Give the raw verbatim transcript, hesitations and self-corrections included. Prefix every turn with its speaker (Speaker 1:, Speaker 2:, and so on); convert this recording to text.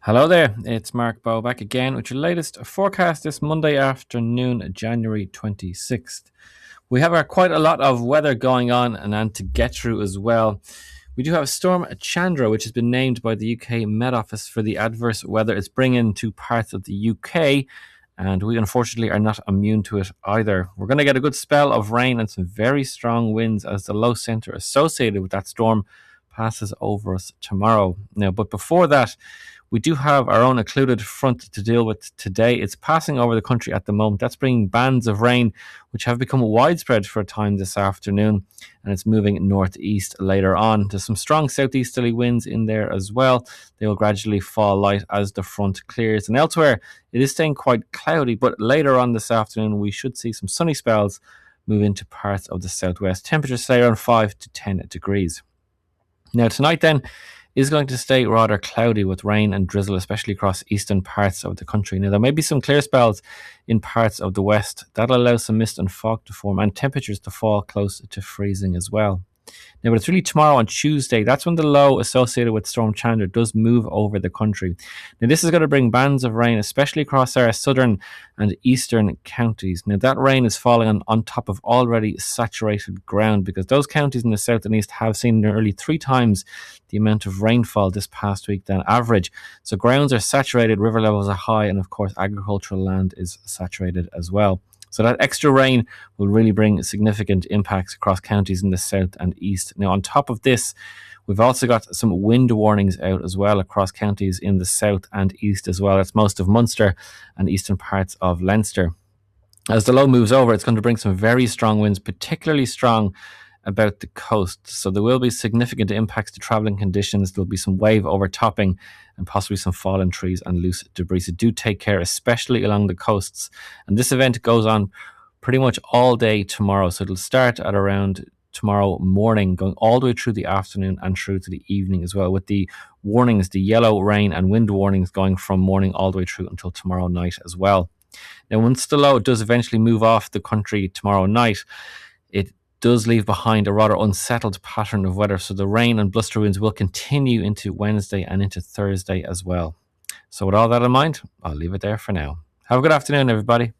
Speaker 1: Hello there, it's Mark Bow back again with your latest forecast this Monday afternoon, January twenty-sixth. We have uh, quite a lot of weather going on and, and to get through as well. We do have Storm Chandra, which has been named by the U K Met Office for the adverse weather it's bringing to parts of the U K, and we unfortunately are not immune to it either. We're going to get a good spell of rain and some very strong winds as the low centre associated with that storm passes over us tomorrow. Now, but before that, we do have our own occluded front to deal with today. It's passing over the country at the moment. That's bringing bands of rain, which have become widespread for a time this afternoon, and it's moving northeast later on. There's some strong southeasterly winds in there as well. They will gradually fall light as the front clears. And elsewhere, it is staying quite cloudy, but later on this afternoon, we should see some sunny spells move into parts of the southwest. Temperatures stay around five to ten degrees. Now, tonight then, is going to stay rather cloudy with rain and drizzle, especially across eastern parts of the country. Now, there may be some clear spells in parts of the west. That'll allow some mist and fog to form and temperatures to fall close to freezing as well. Now, but it's really tomorrow on Tuesday. That's when the low associated with Storm Chandra does move over the country. Now, this is going to bring bands of rain, especially across our southern and eastern counties. Now, that rain is falling on, on top of already saturated ground because those counties in the south and east have seen nearly three times the amount of rainfall this past week than average. So grounds are saturated, river levels are high, and of course, agricultural land is saturated as well. So that extra rain will really bring significant impacts across counties in the south and east. Now, on top of this, we've also got some wind warnings out as well across counties in the south and east as well. That's most of Munster and eastern parts of Leinster. As the low moves over, it's going to bring some very strong winds, particularly strong about the coast. So there will be significant impacts to travelling conditions. There'll be some wave overtopping and possibly some fallen trees and loose debris. So do take care, especially along the coasts. And this event goes on pretty much all day tomorrow. So it'll start at around tomorrow morning, going all the way through the afternoon and through to the evening as well, with the warnings, the yellow rain and wind warnings going from morning all the way through until tomorrow night as well. Now, once the low does eventually move off the country tomorrow night, it does leave behind a rather unsettled pattern of weather. So the rain and bluster winds will continue into Wednesday and into Thursday as well. So with all that in mind, I'll leave it there for now. Have a good afternoon, everybody.